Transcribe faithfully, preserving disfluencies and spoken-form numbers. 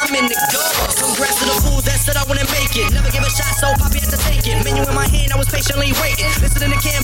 I'm in the dog. Congrats to the fools that said I wouldn't make it. Never give a shot, so Poppy had to take it. Menu in my hand, I was patiently waiting. Listening to Cam